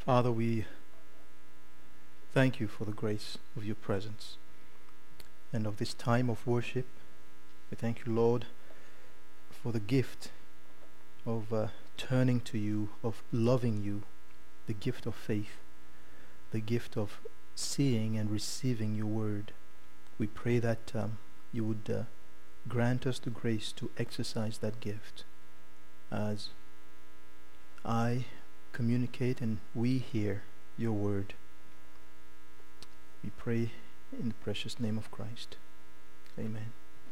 Father, we thank you for the grace of your presence and of this time of worship. We thank you, Lord, for the gift of turning to you, of loving you, the gift of faith, the gift of seeing and receiving your word. We pray that you would grant us the grace to exercise that gift as I communicate and we hear your word. We pray in the precious name of Christ. Amen.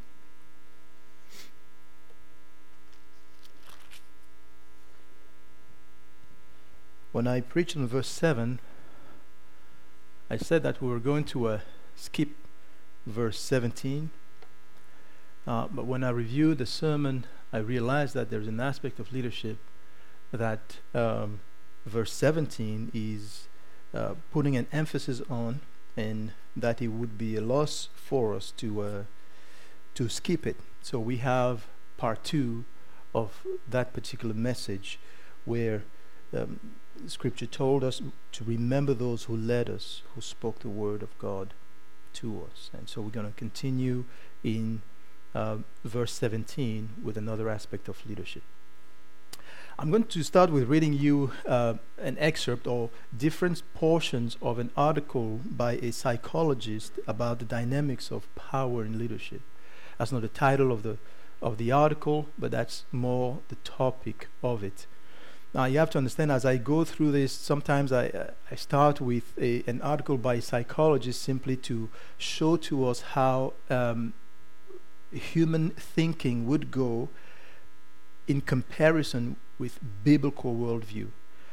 When I preached on verse 7, I said that we were going to skip verse 17. But when I reviewed the sermon, I realized that there's an aspect of leadership that verse 17 is putting an emphasis on, and that it would be a loss for us to skip it. So we have part 2 of that particular message, where Scripture told us to remember those who led us, who spoke the word of God to us. And so we're going to continue in verse 17 with another aspect of leadership. I'm going to start with reading you an excerpt or different portions of an article by a psychologist about the dynamics of power in leadership. That's not the title of the article, but that's more the topic of it. Now you have to understand, as I go through this, sometimes I start with an article by a psychologist simply to show to us how human thinking would go in comparison with biblical worldview.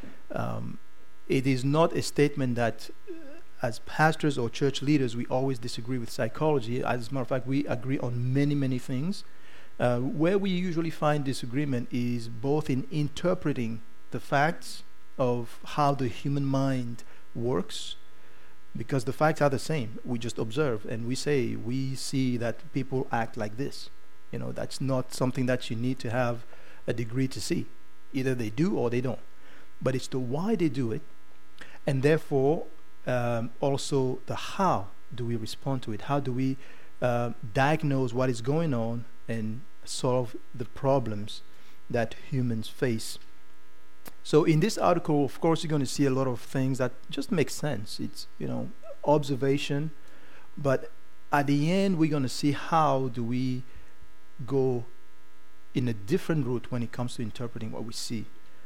It is not a statement that as pastors or church leaders we always disagree with psychology. As a matter of fact, we agree on many, many things. Where we usually find disagreement is both in interpreting the facts of how the human mind works, because the facts are the same. We just observe and we say, we see that people act like this. That's not something that you need to have a degree to see. Either they do or they don't. But it's the why they do it, and therefore also the how do we respond to it. How do we diagnose what is going on and solve the problems that humans face. So in this article, of course, you're going to see a lot of things that just make sense. It's, observation. But at the end, we're going to see how do we go in a different route when it comes to interpreting what we see.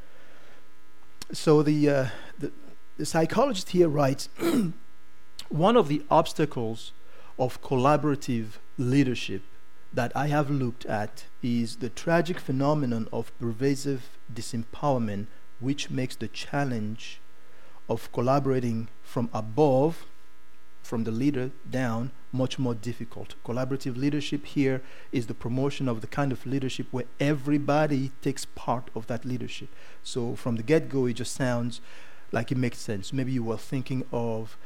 So the psychologist here writes, one of the obstacles of collaborative leadership that I have looked at is the tragic phenomenon of pervasive disempowerment, which makes the challenge of collaborating from above, from the leader down, much more difficult. Collaborative leadership here is the promotion of the kind of leadership where everybody takes part of that leadership. So from the get-go, it just sounds like it makes sense. Maybe you were thinking of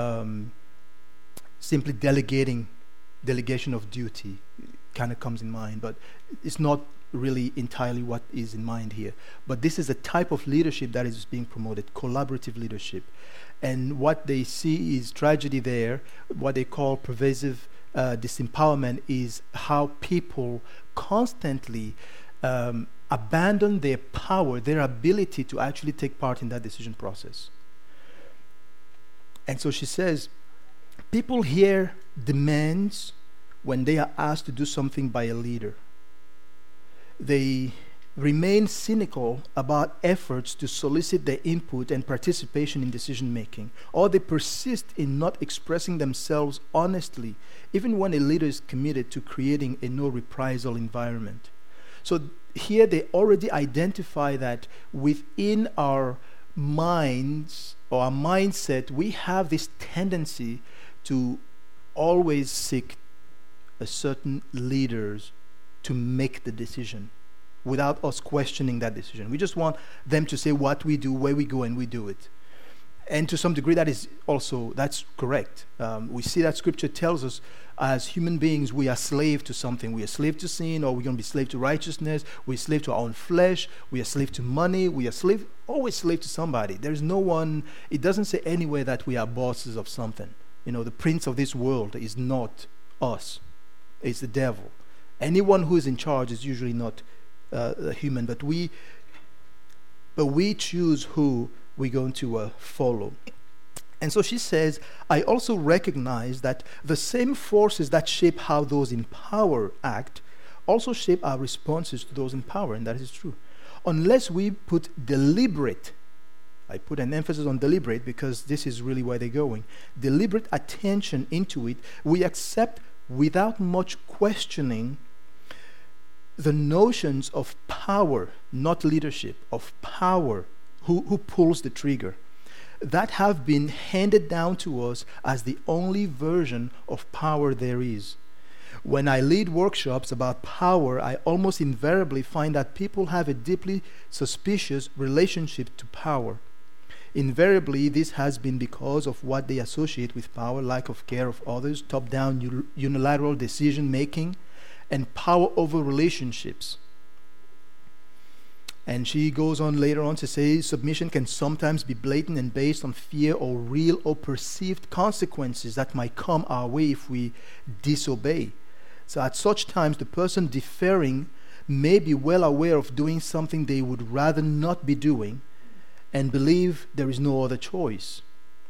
simply delegation of duty kind of comes in mind, but it's not really entirely what is in mind here. But this is a type of leadership that is being promoted, collaborative leadership. And what they see is tragedy there. What they call pervasive disempowerment is how people constantly abandon their power, their ability to actually take part in that decision process. And so she says, people hear demands when they are asked to do something by a leader. They remain cynical about efforts to solicit their input and participation in decision making, or they persist in not expressing themselves honestly, even when a leader is committed to creating a no reprisal environment. So here they already identify that within our minds or our mindset, we have this tendency to always seek a certain leaders to make the decision without us questioning that decision. We just want them to say what we do, where we go, and we do it. And to some degree, that's correct. We see that Scripture tells us as human beings, we are slave to something. We are slave to sin, or we're going to be slave to righteousness. We're slave to our own flesh. We are slave to money. We are slave always slave to somebody. There's no one, it doesn't say anywhere that we are bosses of something. The prince of this world is not us. It's the devil. Anyone who is in charge is usually not a human, but we choose who we're going to follow. And so she says, I also recognize that the same forces that shape how those in power act also shape our responses to those in power, and that is true. Unless we put deliberate, I put an emphasis on deliberate because this is really where they're going, deliberate attention into it, we accept without much questioning the notions of power, not leadership, of power, who pulls the trigger, that have been handed down to us as the only version of power there is. When I lead workshops about power, I almost invariably find that people have a deeply suspicious relationship to power. Invariably, this has been because of what they associate with power: lack of care of others, top-down unilateral decision-making, and power over relationships. And she goes on later on to say, submission can sometimes be blatant and based on fear or real or perceived consequences that might come our way if we disobey. So at such times, the person deferring may be well aware of doing something they would rather not be doing and believe there is no other choice.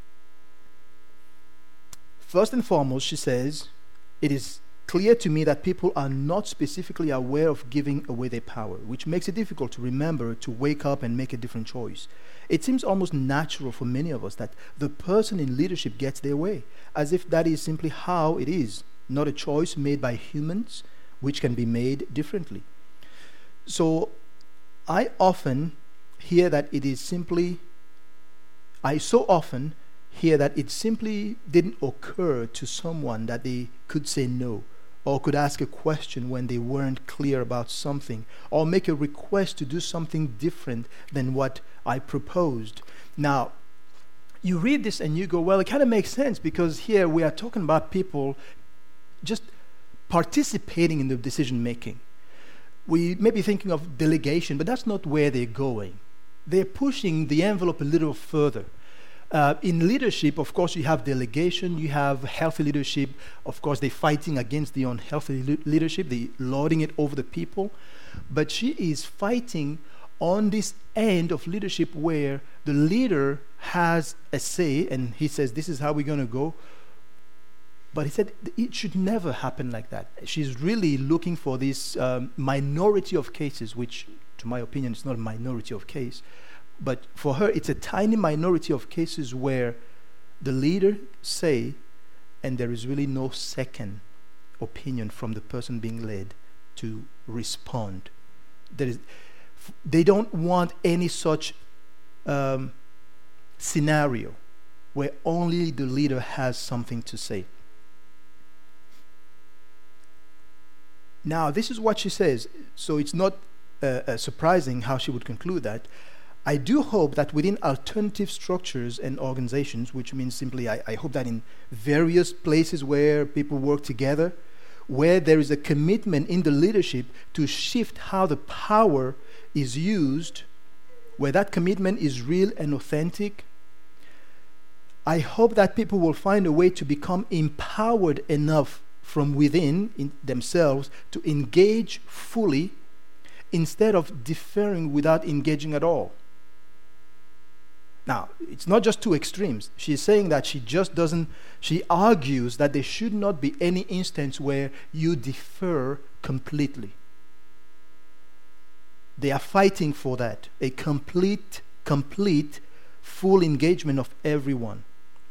First and foremost, she says, it is clear to me that people are not specifically aware of giving away their power, which makes it difficult to remember to wake up and make a different choice. It seems almost natural for many of us that the person in leadership gets their way, as if that is simply how it is, not a choice made by humans, which can be made differently. So I so often hear that it simply didn't occur to someone that they could say no, or could ask a question when they weren't clear about something, or make a request to do something different than what I proposed. Now, you read this and you go, well, it kind of makes sense, because here we are talking about people just participating in the decision making. We may be thinking of delegation, but that's not where they're going. They're pushing the envelope a little further. In leadership, of course, you have delegation, you have healthy leadership. Of course, they're fighting against the unhealthy leadership, they're lording it over the people. But she is fighting on this end of leadership where the leader has a say, and he says, this is how we're going to go. But he said it should never happen like that. She's really looking for this minority of cases, which, to my opinion, is not a minority of case. But for her, it's a tiny minority of cases where the leader say, and there is really no second opinion from the person being led to respond. They don't want any such scenario where only the leader has something to say. Now, this is what she says, so it's not surprising how she would conclude that. I do hope that within alternative structures and organizations, which means simply I hope that in various places where people work together, where there is a commitment in the leadership to shift how the power is used, where that commitment is real and authentic, I hope that people will find a way to become empowered enough from within in themselves to engage fully instead of deferring without engaging at all. Now, it's not just two extremes. She's saying that she argues that there should not be any instance where you defer completely. They are fighting for that, a complete, full engagement of everyone.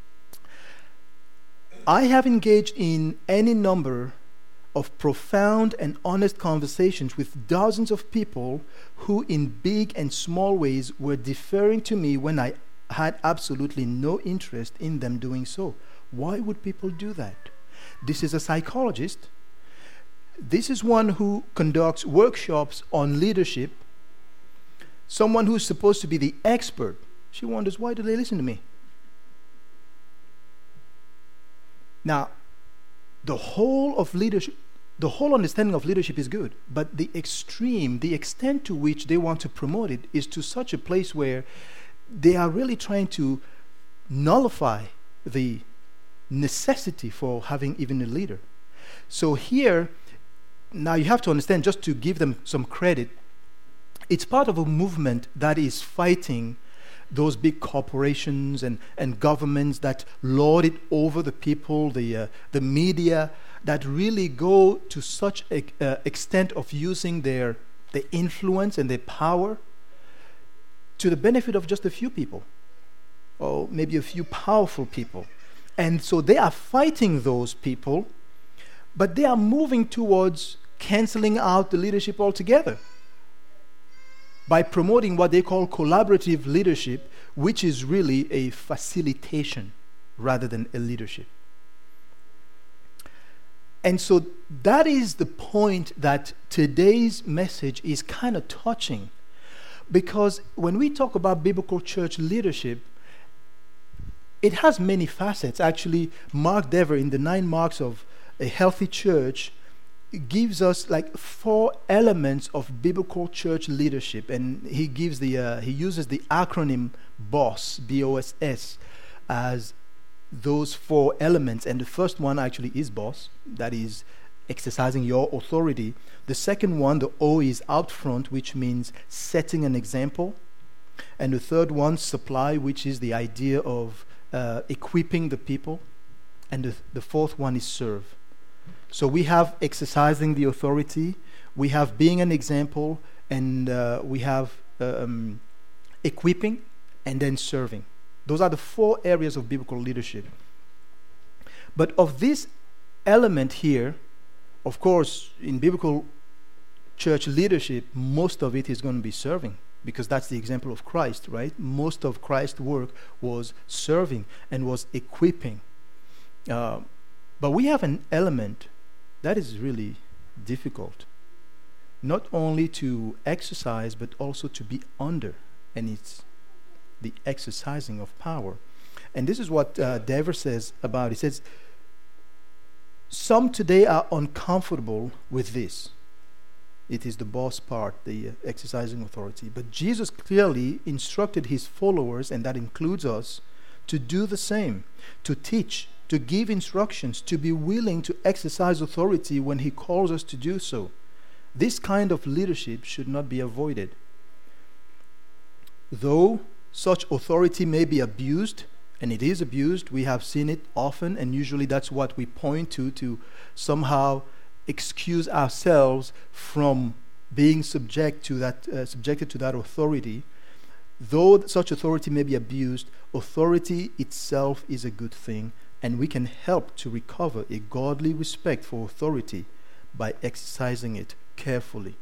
I have engaged in any number of profound and honest conversations with dozens of people who in big and small ways were deferring to me when I had absolutely no interest in them doing so. Why would people do that? This is a psychologist. This is one who conducts workshops on leadership. Someone who's supposed to be the expert. She wonders, why do they listen to me? Now, the whole of leadership, the whole understanding of leadership is good, but the extreme, the extent to which they want to promote it is to such a place where they are really trying to nullify the necessity for having even a leader. So here, now you have to understand, just to give them some credit, it's part of a movement that is fighting those big corporations and governments that lord it over the people, the media, that really go to such extent of using their influence and their power to the benefit of just a few people, or maybe a few powerful people. And so they are fighting those people, but they are moving towards canceling out the leadership altogether by promoting what they call collaborative leadership, which is really a facilitation rather than a leadership. And so that is the point that today's message is kind of touching, because when we talk about biblical church leadership, it has many facets. Actually, Mark Dever, in the 9 Marks of a Healthy Church, gives us like 4 elements of biblical church leadership, and he gives he uses the acronym BOSS, BOSS, as those 4 elements. And the first one actually is BOSS, that is exercising your authority. The second one, the O, is out front, which means setting an example. And the third one, supply, which is the idea of equipping the people. And the fourth one is serve. So we have exercising the authority, we have being an example, and we have equipping, and then serving. Those are the 4 areas of biblical leadership. But of this element here, of course, in biblical church leadership, most of it is going to be serving, because that's the example of Christ, right? Most of Christ's work was serving and was equipping. But we have an element that is really difficult, not only to exercise, but also to be under, and it's the exercising of power. And this is what Dever says about it. He says, some today are uncomfortable with this. It is the boss part, the exercising authority. But Jesus clearly instructed his followers, and that includes us, to do the same, to teach, to give instructions, to be willing to exercise authority when he calls us to do so. This kind of leadership should not be avoided. Though such authority may be abused, and it is abused, we have seen it often, and usually that's what we point to somehow excuse ourselves from being subjected to that authority. Though such authority may be abused, authority itself is a good thing, and we can help to recover a godly respect for authority by exercising it carefully.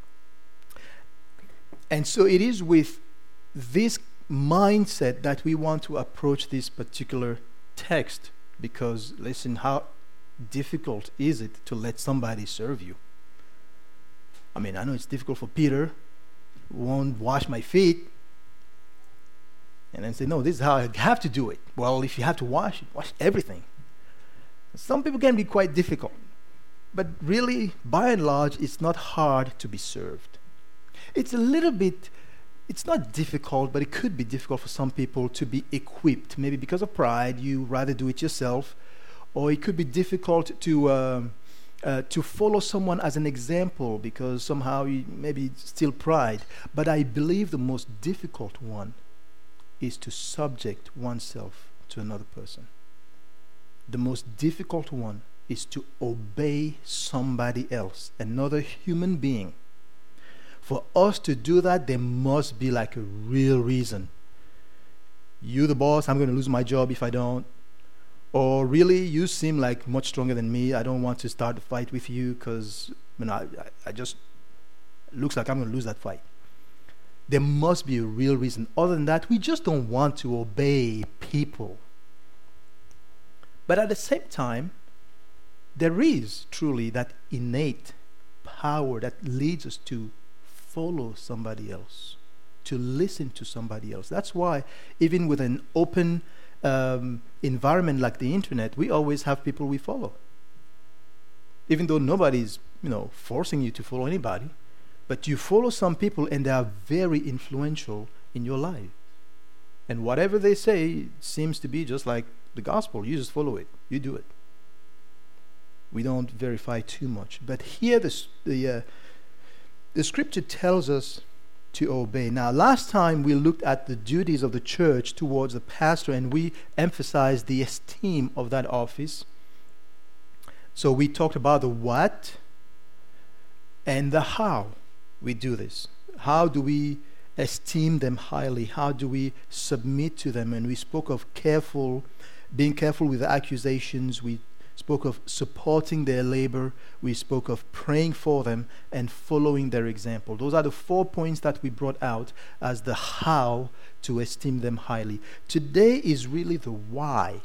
And so it is with this mindset that we want to approach this particular text, because listen, how difficult is it to let somebody serve you? I mean, I know it's difficult for Peter, who won't wash my feet, and then say, no, this is how I have to do it. Well, if you have to wash everything. Some people can be quite difficult, but really, by and large, it's not hard to be served. It's a little bit, it's not difficult, but it could be difficult for some people to be equipped. Maybe because of pride, you rather do it yourself, or it could be difficult to follow someone as an example because somehow you maybe still pride. But I believe the most difficult one is to subject oneself to another person. The most difficult one is to obey somebody else, another human being. For us to do that, there must be like a real reason. You the boss, I'm going to lose my job if I don't. Or really, you seem like much stronger than me. I don't want to start a fight with you because I just looks like I'm going to lose that fight. There must be a real reason. Other than that, we just don't want to obey people. But at the same time, there is truly that innate power that leads us to follow somebody else, to listen to somebody else. That's why even with an open environment like the internet, we always have people we follow. even though nobody's, forcing you to follow anybody, but you follow some people and they are very influential in your life. And whatever they say seems to be just like the gospel. You just follow it. You do it. We don't verify too much. But here the scripture tells us to obey. Now, last time we looked at the duties of the church towards the pastor, and we emphasized the esteem of that office. So we talked about the what and the how we do this. How do we esteem them highly? How do we submit to them? And we spoke of being careful with accusations. We spoke of supporting their labor. We spoke of praying for them and following their example. Those are the 4 points that we brought out as the how to esteem them highly. Today is really the why.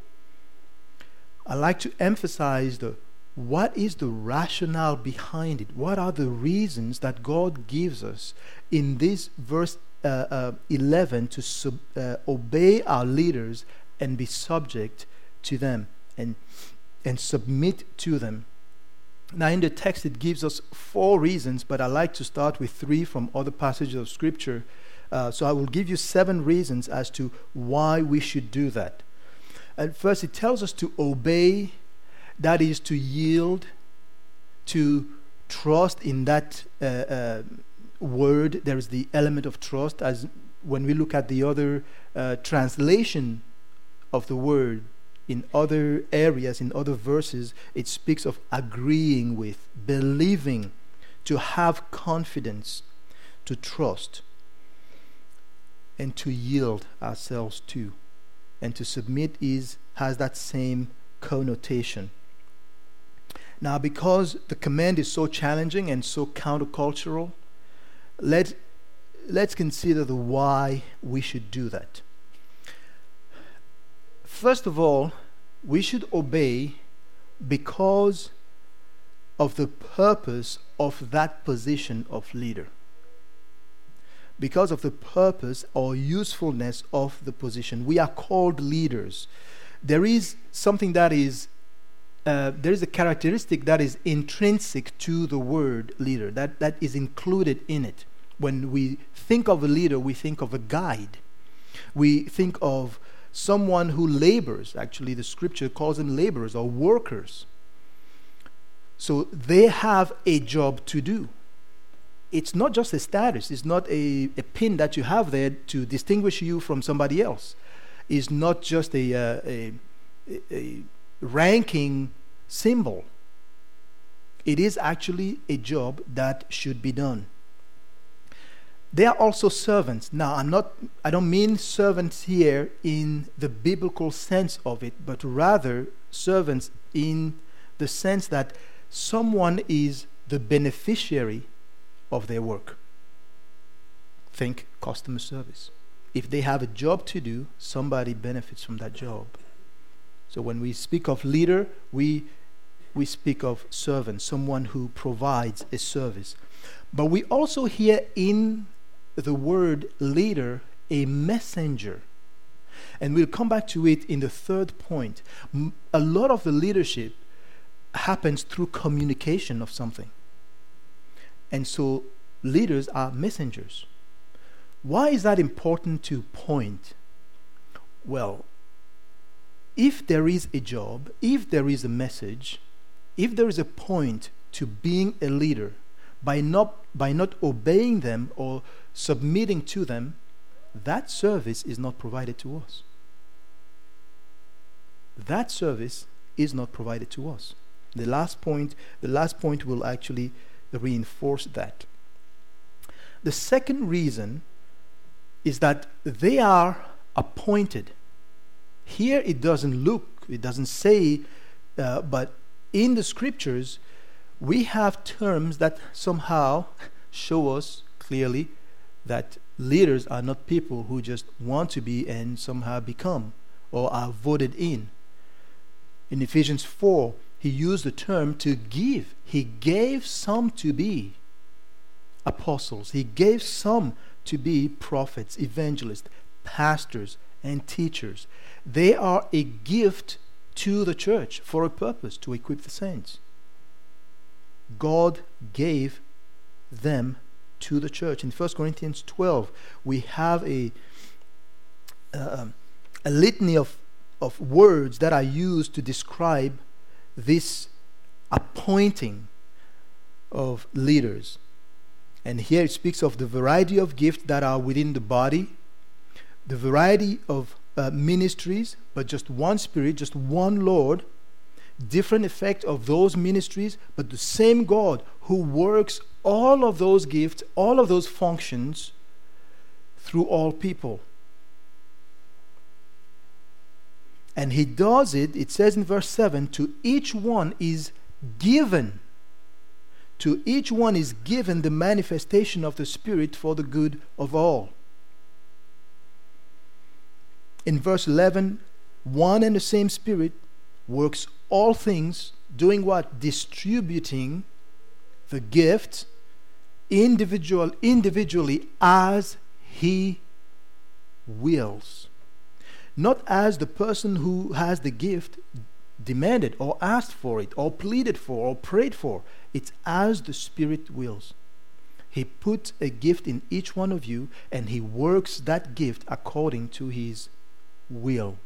I like to emphasize what is the rationale behind it? What are the reasons that God gives us in this verse 11 to obey our leaders and be subject to them and submit to them? Now, in the text, it gives us 4 reasons, but I like to start with 3 from other passages of Scripture. So I will give you 7 reasons as to why we should do that. And first, it tells us to obey, that is to yield, to trust in that word. There is the element of trust, as when we look at the other translation of the word, in other areas, in other verses, it speaks of agreeing with, believing, to have confidence, to trust, and to yield ourselves to. And to submit has that same connotation. Now, because the command is so challenging and so countercultural, let's consider the why we should do that. First of all, we should obey because of the purpose of that position of leader. Because of the purpose or usefulness of the position. We are called leaders. There is something that is, there is a characteristic that is intrinsic to the word leader, that is included in it. When we think of a leader, we think of a guide. We think of someone who labors. Actually, the scripture calls them laborers or workers. So they have a job to do. It's not just a status. It's not a pin that you have there to distinguish you from somebody else. It's not just a ranking symbol. It is actually a job that should be done. They are also servants. Now, I don't mean servants here in the biblical sense of it, but rather servants in the sense that someone is the beneficiary of their work. Think customer service. If they have a job to do, somebody benefits from that job. So when we speak of leader, we speak of servant, someone who provides a service. But we also hear in the word leader a messenger. And we'll come back to it in the third point. A lot of the leadership happens through communication of something. And so leaders are messengers. Why is that important to point? Well, if there is a job, if there is a message, if there is a point to being a leader, by not obeying them or submitting to them, that service is not provided to us. That service is not provided to us. The last point will actually reinforce that. The second reason is that they are appointed. Here it doesn't say, but in the scriptures, we have terms that somehow show us clearly that leaders are not people who just want to be and somehow become or are voted in. In Ephesians 4, he used the term to give. He gave some to be apostles. He gave some to be prophets, evangelists, pastors, and teachers. They are a gift to the church for a purpose, to equip the saints. God gave them to the church. In 1 Corinthians 12, we have a litany of words that are used to describe this appointing of leaders. And here it speaks of the variety of gifts that are within the body, the variety of ministries, but just one Spirit, just one Lord, different effect of those ministries, but the same God who works all of those gifts, all of those functions through all people. And he does it, it says in verse 7, to each one is given. To each one is given the manifestation of the Spirit for the good of all. In verse 11, one and the same Spirit works all things, doing what? Distributing the gift individually as he wills. Not as the person who has the gift demanded or asked for it or pleaded for or prayed for. It's as the Spirit wills. He puts a gift in each one of you, and he works that gift according to his will.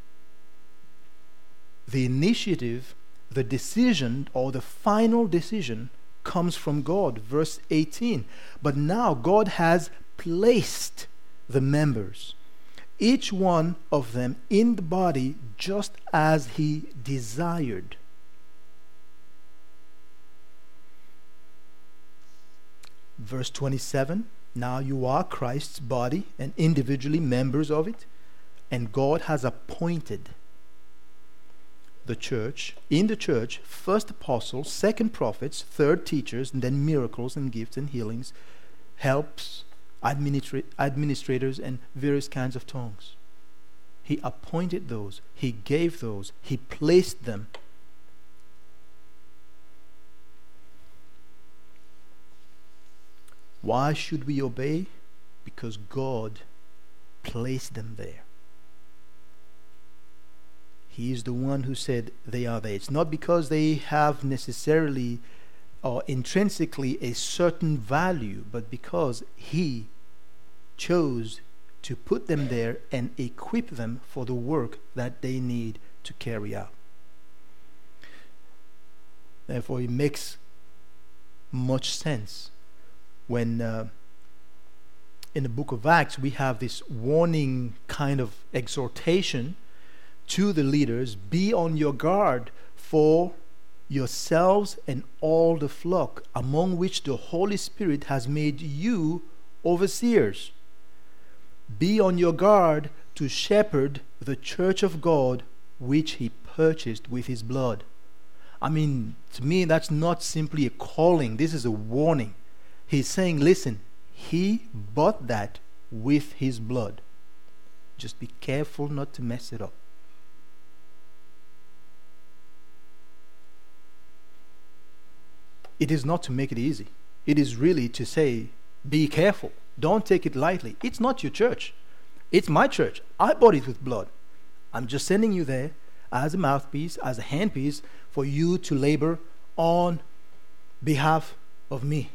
The initiative, the decision, or the final decision comes from God. Verse 18. But now God has placed the members, each one of them, in the body just as he desired. Verse 27. Now you are Christ's body and individually members of it, and God has appointed the church, in the church, first apostles, second prophets, third teachers, and then miracles and gifts and healings, helps, administrators, and various kinds of tongues. He appointed those, he gave those, he placed them. Why should we obey? Because God placed them there. He is the one who said they are there. It's not because they have necessarily or intrinsically a certain value, but because he chose to put them there and equip them for the work that they need to carry out. Therefore, it makes much sense when in the book of Acts we have this warning kind of exhortation to the leaders: be on your guard for yourselves and all the flock, among which the Holy Spirit has made you overseers. Be on your guard to shepherd the church of God, which he purchased with his blood. I mean, to me, that's not simply a calling. This is a warning. He's saying, listen, he bought that with his blood. Just be careful not to mess it up. It is not to make it easy. It is really to say, be careful. Don't take it lightly. It's not your church. It's my church. I bought it with blood. I'm just sending you there as a mouthpiece, as a handpiece for you to labor on behalf of me.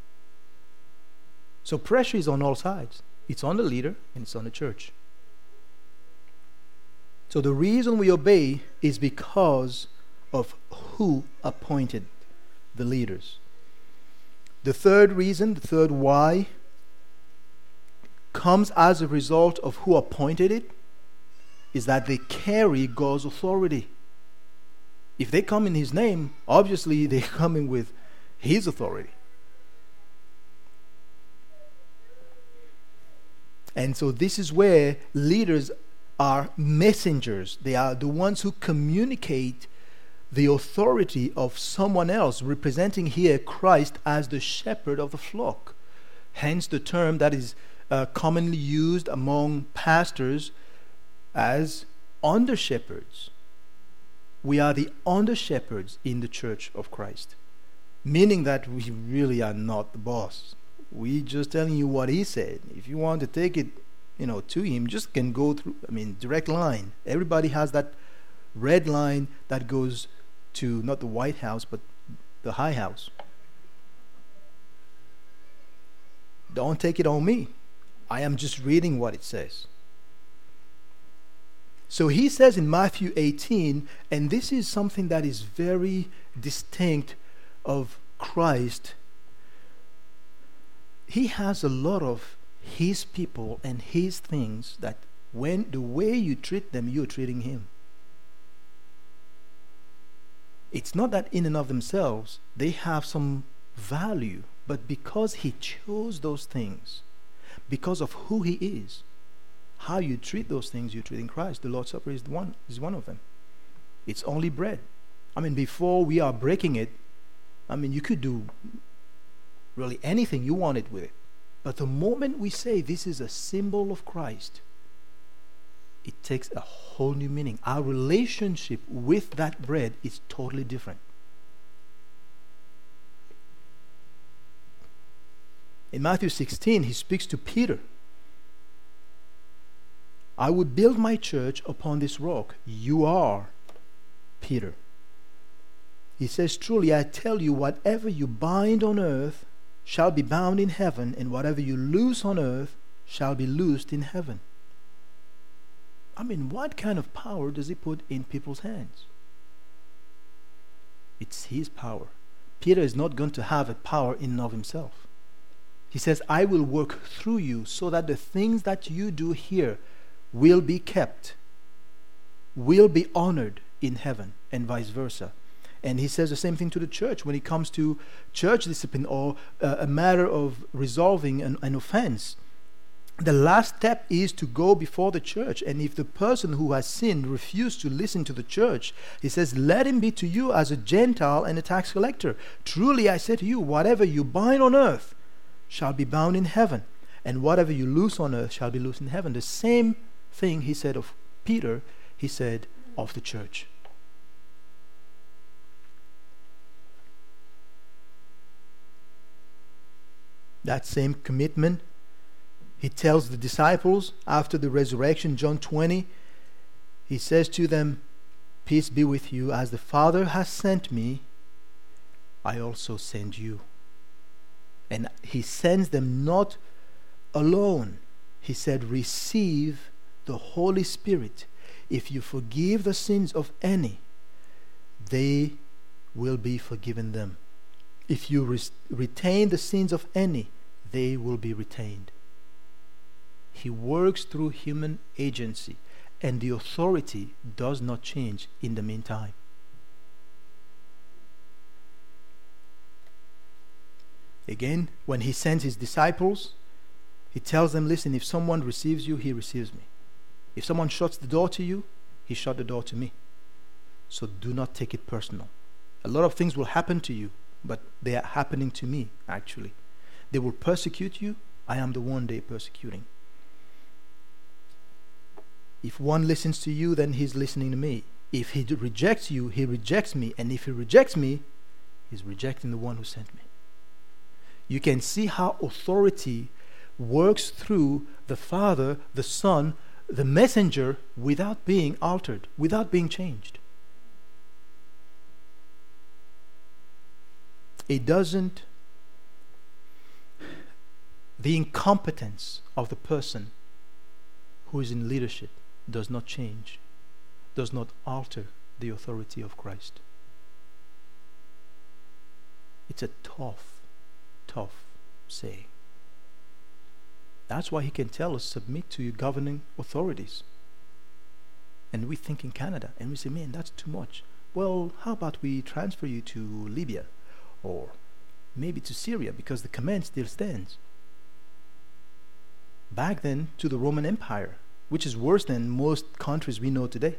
So pressure is on all sides. It's on the leader and it's on the church. So the reason we obey is because of who appointed the leaders. The third reason, the third why, comes as a result of who appointed it, is that they carry God's authority. If they come in his name, obviously they're coming with his authority. And so this is where leaders are messengers. They are the ones who communicate the authority of someone else, representing here Christ as the shepherd of the flock. Hence the term that is commonly used among pastors as under-shepherds. We are the under-shepherds in the church of Christ, meaning that we really are not the boss. We just telling you what he said. If you want to take it, to him, just can go through, direct line. Everybody has that red line that goes to not the White House, but the High House. Don't take it on me. I am just reading what it says. So he says in Matthew 18, and this is something that is very distinct of Christ. He has a lot of his people and his things that when the way you treat them, you're treating him. It's not that in and of themselves they have some value, but because he chose those things, because of who he is, how you treat those things, you're treating Christ. The Lord's Supper is one of them. It's only bread. I mean, before we are breaking it, I mean, you could do really anything you wanted with it. But the moment we say this is a symbol of Christ, it takes a whole new meaning. Our relationship with that bread is totally different. In Matthew 16, he speaks to Peter. I will build my church upon this rock. You are Peter. He says, truly I tell you, whatever you bind on earth shall be bound in heaven, and whatever you loose on earth shall be loosed in heaven. I mean, what kind of power does he put in people's hands? It's his power. Peter is not going to have a power in and of himself. He says, I will work through you so that the things that you do here will be kept, will be honored in heaven, and vice versa. And he says the same thing to the church when it comes to church discipline or a matter of resolving an offense. The last step is to go before the church. And if the person who has sinned refused to listen to the church, he says, let him be to you as a Gentile and a tax collector. Truly I say to you, whatever you bind on earth shall be bound in heaven, and whatever you loose on earth shall be loosed in heaven. The same thing he said of Peter, he said of the church. That same commitment he tells the disciples after the resurrection, John 20. He says to them, peace be with you. As the Father has sent me, I also send you. And he sends them not alone. He said, receive the Holy Spirit. If you forgive the sins of any, they will be forgiven them. If you retain the sins of any, they will be retained. He works through human agency, and the authority does not change in the meantime. Again, when he sends his disciples, he tells them, listen, if someone receives you, he receives me. If someone shuts the door to you, he shut the door to me. So do not take it personal. A lot of things will happen to you, but they are happening to me, actually. They will persecute you. I am the one they are persecuting. If one listens to you, then he's listening to me. If he rejects you, he rejects me. And if he rejects me, he's rejecting the one who sent me. You can see how authority works through the Father, the Son, the messenger, without being altered, without being changed. It doesn't, the incompetence of the person who is in leadership does not change, does not alter the authority of Christ. It's a tough saying. That's why he can tell us, submit to your governing authorities. And we think in Canada, and we say, man, that's too much. Well, how about we transfer you to Libya, or maybe to Syria, because the command still stands. Back then, to the Roman Empire, which is worse than most countries we know today.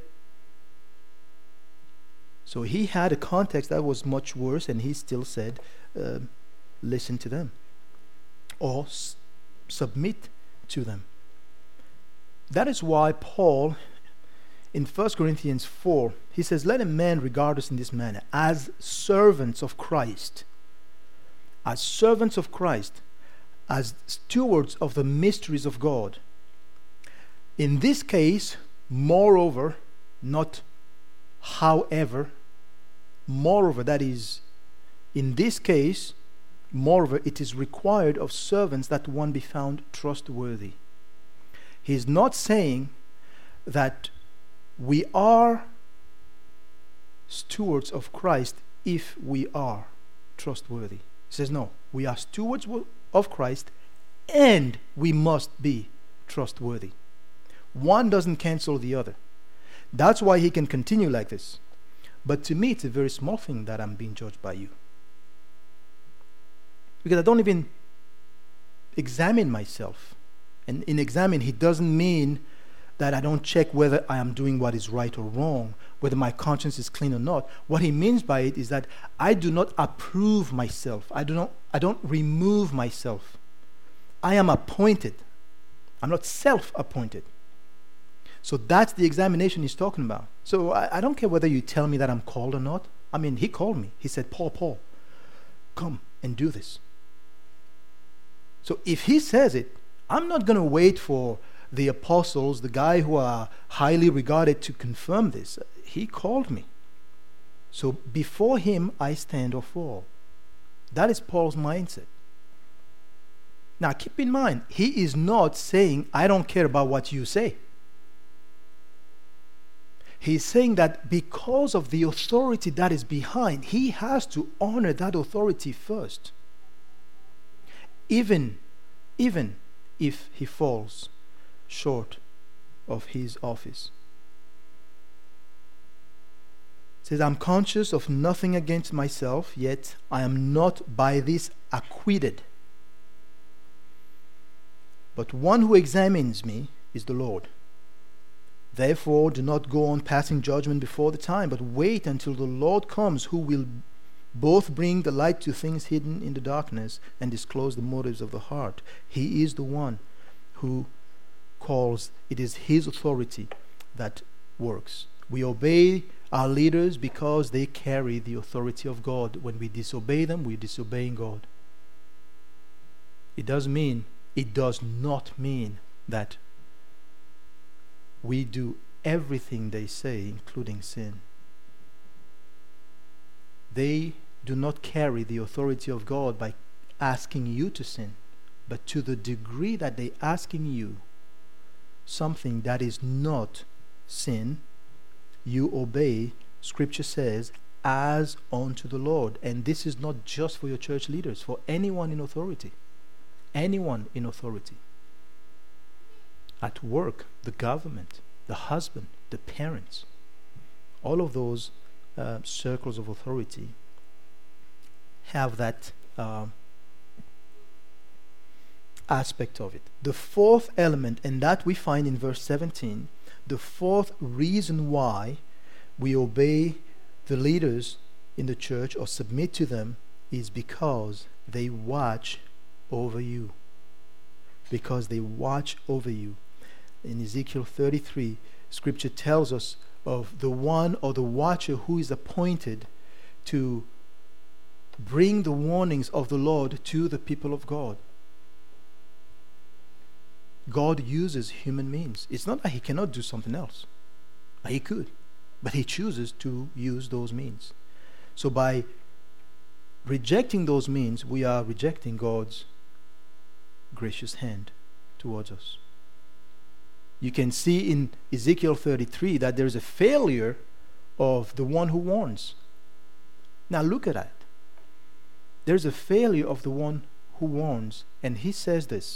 So he had a context that was much worse, and he still said, listen to them, or submit to them. That is why Paul, in 1 Corinthians 4, he says, let a man regard us in this manner, as servants of Christ, as servants of Christ, as stewards of the mysteries of God. In this case, moreover, not however, moreover, that is, in this case, Moreover, it is required of servants that one be found trustworthy. He's not saying that we are stewards of Christ if we are trustworthy. He says, no, we are stewards of Christ and we must be trustworthy. One doesn't cancel the other. That's why he can continue like this. But to me, it's a very small thing that I'm being judged by you. Because I don't even examine myself. And in examine, he doesn't mean that I don't check whether I am doing what is right or wrong, whether my conscience is clean or not. What he means by it is that I do not approve myself. I don't remove myself. I am appointed. I'm not self-appointed. So that's the examination he's talking about. So I don't care whether you tell me that I'm called or not. I mean, he called me. He said, Paul, come and do this. So if he says it, I'm not going to wait for the apostles, the guy who are highly regarded, to confirm this. He called me. So before him, I stand or fall. That is Paul's mindset. Now keep in mind, he is not saying, I don't care about what you say. He's saying that because of the authority that is behind, he has to honor that authority first. Even if he falls short of his office. It says, I'm conscious of nothing against myself, yet I am not by this acquitted. But one who examines me is the Lord. Therefore, do not go on passing judgment before the time, but wait until the Lord comes, who will both bring the light to things hidden in the darkness and disclose the motives of the heart. He is the one who calls. It is his authority that works. We obey our leaders because they carry the authority of God. When we disobey them, we're disobeying God. It does not mean that we do everything they say, including sin. They do not carry the authority of God by asking you to sin, but to the degree that they're asking you something that is not sin, you obey, Scripture says, as unto the Lord. And this is not just for your church leaders, for anyone in authority. Anyone in authority. At work, the government, the husband, the parents, all of those circles of authority have that aspect of it. The fourth element, and that we find in verse 17, the fourth reason why we obey the leaders in the church or submit to them is because they watch over you. Because they watch over you. In Ezekiel 33, Scripture tells us of the one or the watcher who is appointed to bring the warnings of the Lord to the people of God. God uses human means. It's not that he cannot do something else. He could, but he chooses to use those means. So by rejecting those means, we are rejecting God's gracious hand towards us. You can see in Ezekiel 33 that there's a failure of the one who warns. Now look at that. There's a failure of the one who warns, and he says this: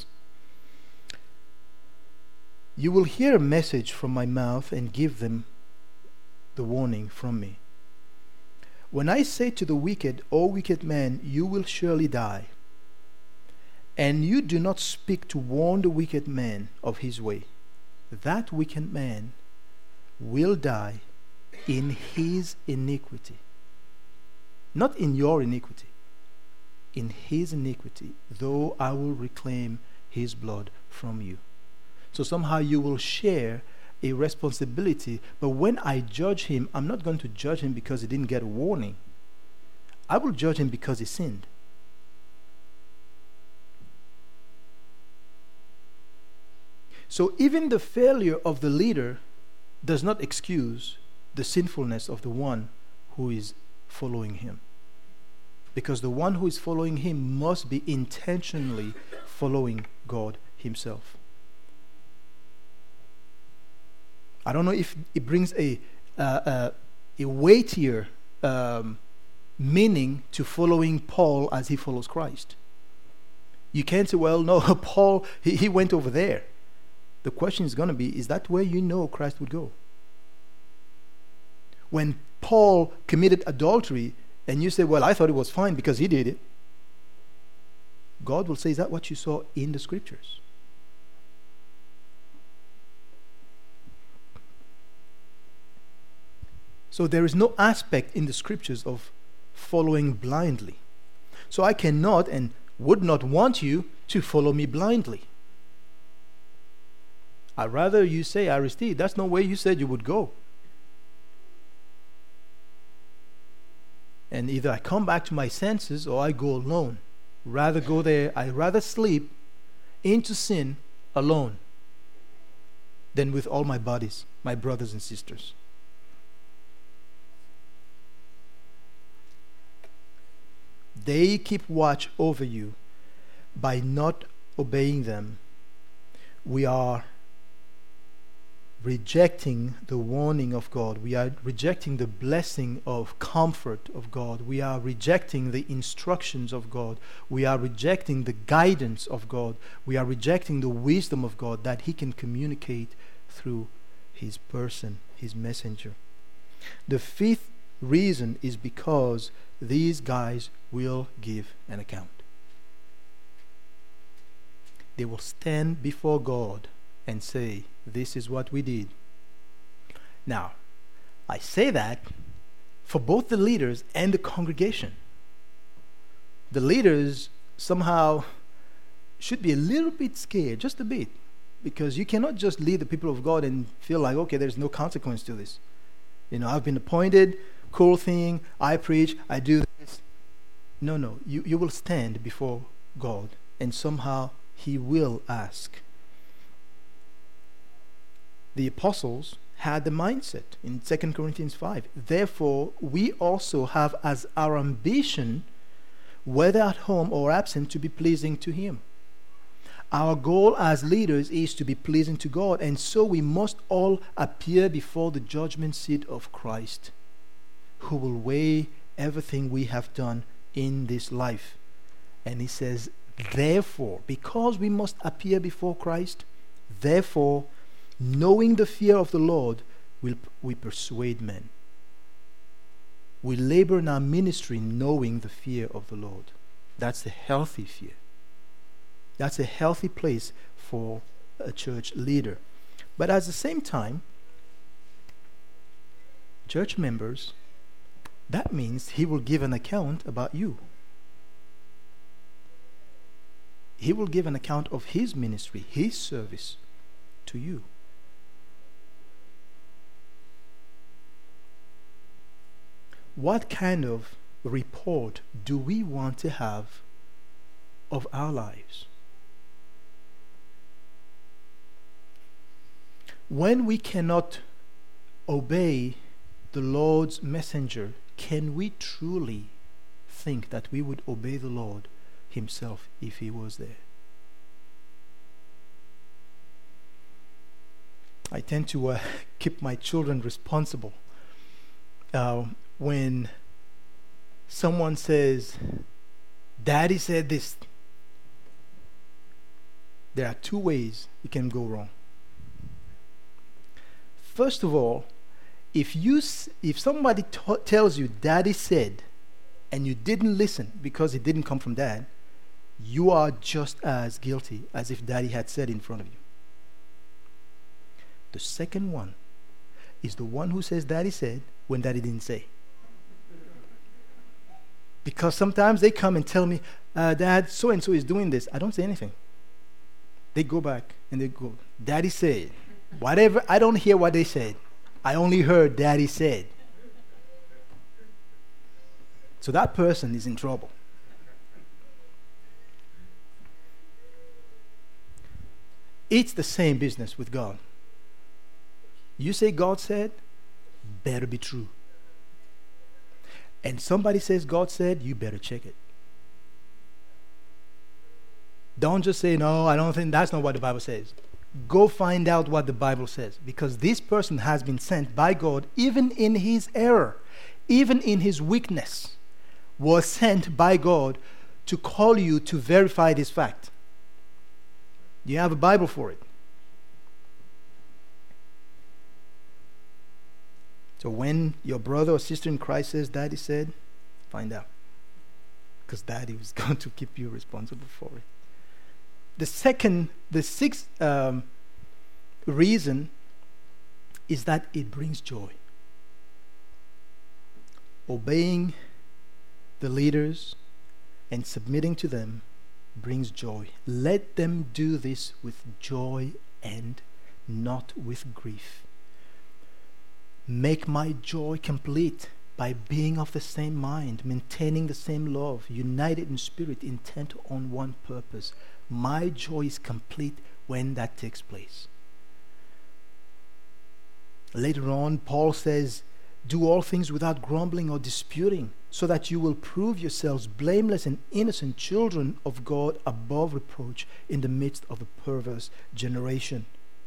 you will hear a message from my mouth and give them the warning from me. When I say to the wicked, O wicked man, you will surely die, and you do not speak to warn the wicked man of his way, that wicked man will die in his iniquity. Not in your iniquity, in his iniquity, though I will reclaim his blood from you. So somehow you will share a responsibility, but when I judge him, I'm not going to judge him because he didn't get a warning. I will judge him because he sinned. So even the failure of the leader does not excuse the sinfulness of the one who is following him. because the one who is following him must be intentionally following God himself. I don't know if it brings a weightier meaning to following Paul as he follows Christ. You can't say, well, no, Paul, he went over there. The question is going to be, is that where you know Christ would go? When Paul committed adultery, and you say, well, I thought it was fine because he did it, God will say, is that what you saw in the scriptures? So there is no aspect in the scriptures of following blindly. So I cannot and would not want you to follow me blindly. I'd rather you say, Aristide, that's not where you said you would go. And either I come back to my senses or I go alone. Rather go there, I'd rather sleep into sin alone than with all my buddies, my brothers and sisters. They keep watch over you by not obeying them. We are rejecting the warning of God. We are rejecting the blessing of comfort of God. We are rejecting the instructions of God. We are rejecting the guidance of God. We are rejecting the wisdom of God that he can communicate through his person, his messenger. The fifth reason is because these guys will give an account. They will stand before God and say, this is what we did. Now, I say that for both the leaders and the congregation. The leaders somehow should be a little bit scared, just a bit, because you cannot just lead the people of God and feel like, okay, there's no consequence to this. You know, I've been appointed, cool thing, I preach, I do this. No, you will stand before God and somehow he will ask. The apostles had the mindset in 2 Corinthians 5. Therefore, we also have as our ambition, whether at home or absent, to be pleasing to him. Our goal as leaders is to be pleasing to God, and so we must all appear before the judgment seat of Christ, who will weigh everything we have done in this life. And he says, therefore, because we must appear before Christ, therefore, knowing the fear of the Lord, we persuade men. We labor in our ministry knowing the fear of the Lord. That's a healthy fear. That's a healthy place for a church leader. But at the same time, church members, that means he will give an account about you. He will give an account of his ministry, his service to you. What kind of report do we want to have of our lives? When we cannot obey the Lord's messenger, can we truly think that we would obey the Lord himself if he was there? I tend to keep my children responsible. When someone says, Daddy said this, there are two ways it can go wrong. First of all, if somebody tells you Daddy said and you didn't listen because it didn't come from Dad, you are just as guilty as if Daddy had said in front of you. The second one is the one who says Daddy said when Daddy didn't say. Because sometimes they come and tell me, Dad, so-and-so is doing this. I don't say anything. They go back and they go, Daddy said. Whatever, I don't hear what they said. I only heard Daddy said. So that person is in trouble. It's the same business with God. You say God said, better be true. and somebody says God said, you better check it. Don't just say, no, I don't think that's not what the Bible says. Go find out what the Bible says, because this person has been sent by God, even in his error, even in his weakness, was sent by God to call you to verify this fact. You have a Bible for it. So when your brother or sister in Christ says, Daddy said, find out. Because Daddy is going to keep you responsible for it. The sixth reason is that it brings joy. Obeying the leaders and submitting to them brings joy. Let them do this with joy and not with grief. Make my joy complete by being of the same mind, maintaining the same love, united in spirit, intent on one purpose. My joy is complete when that takes place. Later on, Paul says, do all things without grumbling or disputing, so that you will prove yourselves blameless and innocent children of God, above reproach in the midst of a perverse generation,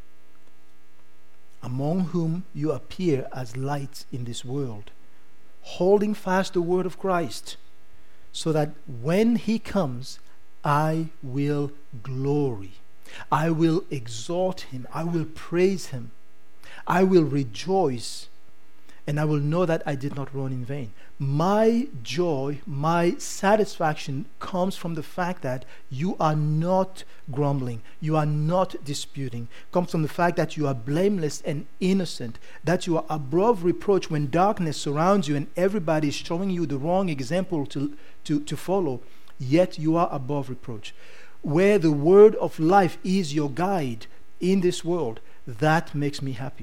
among whom you appear as lights in this world, holding fast the word of Christ, so that when he comes, I will glory. I will exalt him. I will praise him. I will rejoice, and I will know that I did not run in vain. My joy, my satisfaction comes from the fact that you are not grumbling, you are not disputing. Comes from the fact that you are blameless and innocent, that you are above reproach when darkness surrounds you and everybody is showing you the wrong example to follow, yet you are above reproach. Where the word of life is your guide in this world, that makes me happy.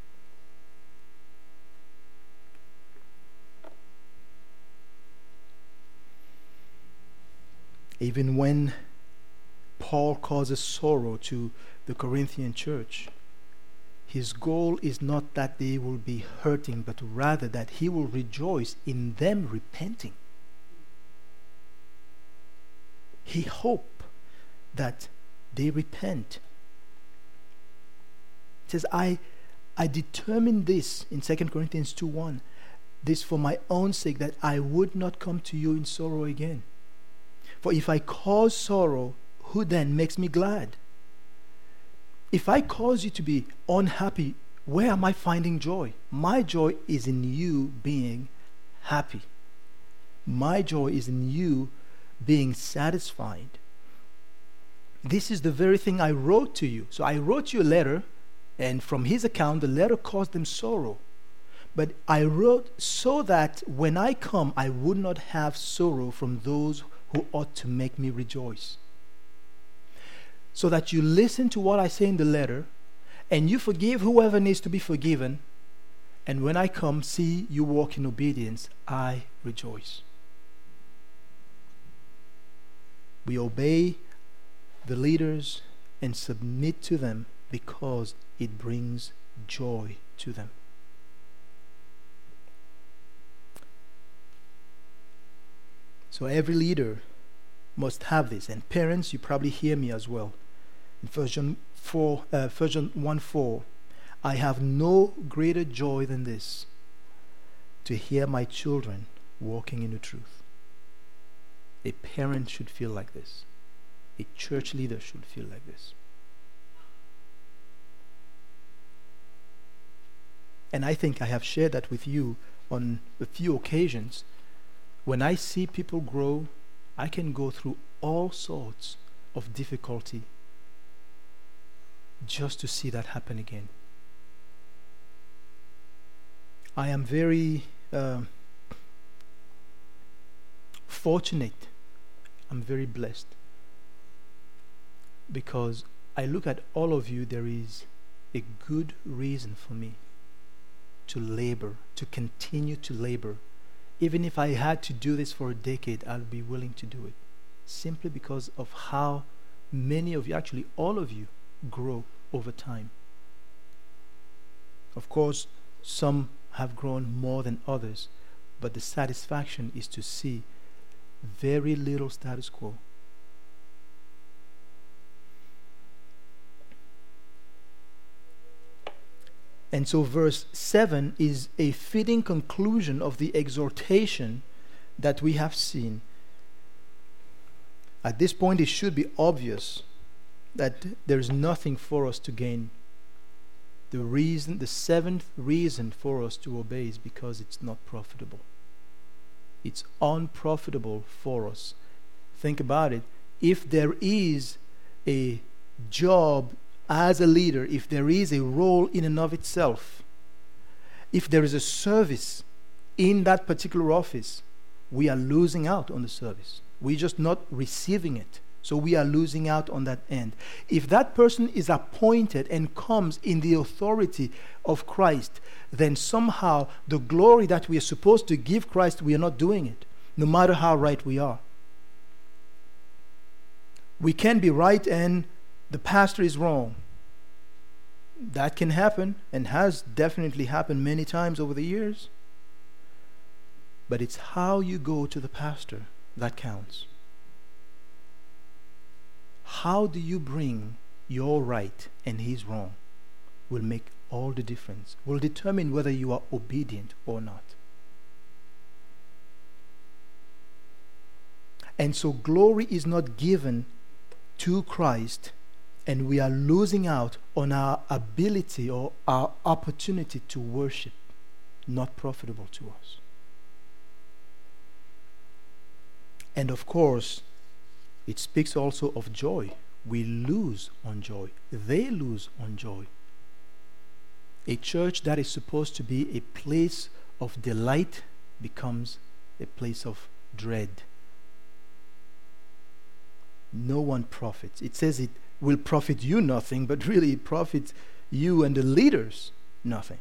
Even when Paul causes sorrow to the Corinthian church, his goal is not that they will be hurting, but rather that he will rejoice in them repenting. He hopes that they repent. It says, I determined this in 2 Corinthians 2:1, this for my own sake, that I would not come to you in sorrow again. For if I cause sorrow, who then makes me glad? If I cause you to be unhappy, where am I finding joy? My joy is in you being happy. My joy is in you being satisfied. This is the very thing I wrote to you. So I wrote you a letter, and from his account, the letter caused them sorrow. But I wrote so that when I come, I would not have sorrow from those who ought to make me rejoice. So that you listen to what I say in the letter, and you forgive whoever needs to be forgiven, and when I come, see you walk in obedience, I rejoice. We obey the leaders and submit to them because it brings joy to them. So every leader must have this. And parents, you probably hear me as well. In 1 John 1:4, I have no greater joy than this, to hear my children walking in the truth. A parent should feel like this. A church leader should feel like this. And I think I have shared that with you on a few occasions. When I see people grow, I can go through all sorts of difficulty just to see that happen again. I am very fortunate. I'm very blessed, because I look at all of you, there is a good reason for me to labor, to continue to labor. Even if I had to do this for a decade, I'll be willing to do it, simply because of how many of you, actually all of you, grow over time. Of course, some have grown more than others, but the satisfaction is to see very little status quo. And so verse 7 is a fitting conclusion of the exhortation that we have seen. At this point, it should be obvious that there is nothing for us to gain. The seventh reason for us to obey is because it's not profitable. It's unprofitable for us. Think about it. If there is a job as a leader, if there is a role in and of itself, if there is a service in that particular office, we are losing out on the service. We're just not receiving it. So we are losing out on that end. If that person is appointed and comes in the authority of Christ, then somehow the glory that we are supposed to give Christ, we are not doing it, no matter how right we are. We can be right and the pastor is wrong. That can happen and has definitely happened many times over the years. But it's how you go to the pastor that counts. How do you bring your right and his wrong will make all the difference, will determine whether you are obedient or not. And so glory is not given to Christ, and we are losing out on our ability or our opportunity to worship, not profitable to us. And of course, it speaks also of joy. We lose on joy. They lose on joy. A church that is supposed to be a place of delight becomes a place of dread. No one profits. It says it will profit you nothing, but really it profits you and the leaders nothing.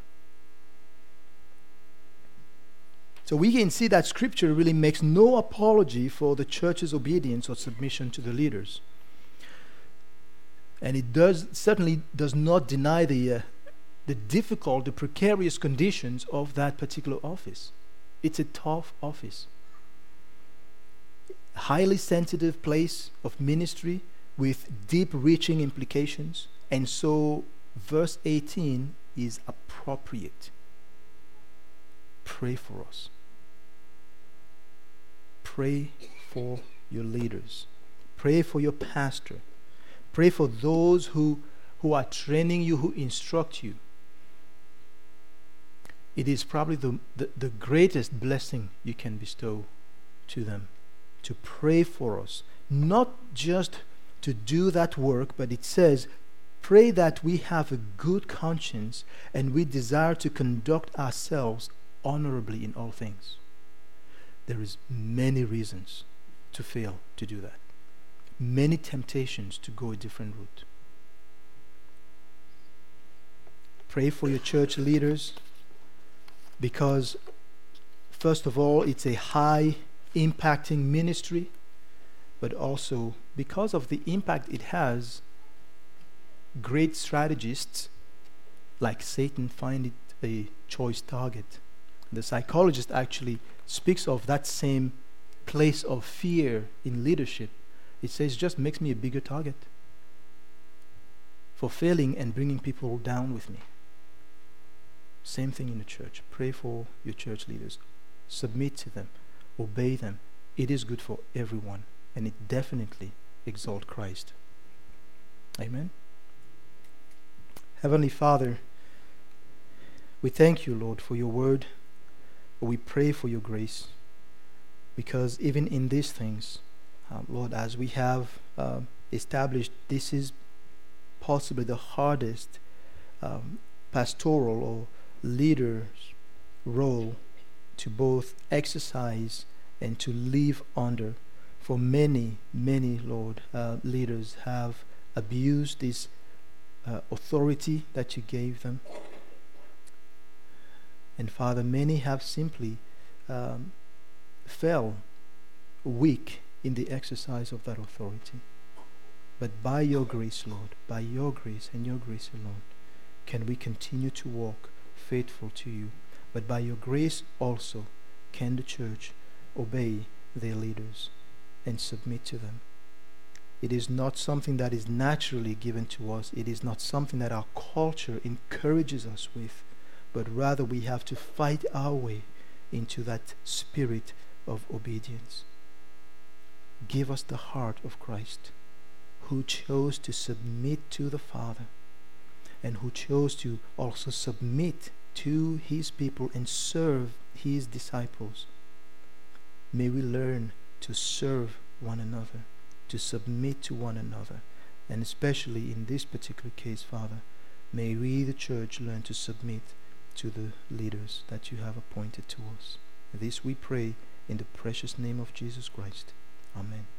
So we can see that Scripture really makes no apology for the church's obedience or submission to the leaders. And it certainly does not deny the difficult, the precarious conditions of that particular office. It's a tough office. Highly sensitive place of ministry with deep-reaching implications. And so verse 18 is appropriate. Pray for us. Pray for your leaders. Pray for your pastor. Pray for those who are training you, who instruct you. It is probably the greatest blessing you can bestow to them, to pray for us. Not just to do that work, but it says, pray that we have a good conscience and we desire to conduct ourselves honorably in all things. There is many reasons to fail to do that. Many temptations to go a different route. Pray for your church leaders because, first of all, it's a high impacting ministry, but also because of the impact it has, great strategists like Satan find it a choice target. The psychologist actually speaks of that same place of fear in leadership. It says, just makes me a bigger target for failing and bringing people down with me. Same thing in the church. Pray for your church leaders. Submit to them. Obey them. It is good for everyone, and it definitely exalts Christ. Amen. Heavenly Father, we thank you, Lord, for your word. We pray for your grace, because even in these things, Lord, as we have established, this is possibly the hardest pastoral or leader's role to both exercise and to live under. For many, Lord, leaders have abused this authority that you gave them. And Father, many have simply fell weak in the exercise of that authority. But by your grace, Lord, by your grace and your grace alone, can we continue to walk faithful to you. But by your grace also, can the church obey their leaders and submit to them. It is not something that is naturally given to us. It is not something that our culture encourages us with, but rather we have to fight our way into that spirit of obedience. Give us the heart of Christ, who chose to submit to the Father and who chose to also submit to his people and serve his disciples. May we learn to serve one another, to submit to one another, and especially in this particular case, Father, may we, the church, learn to submit to the leaders that you have appointed to us. This we pray in the precious name of Jesus Christ. Amen.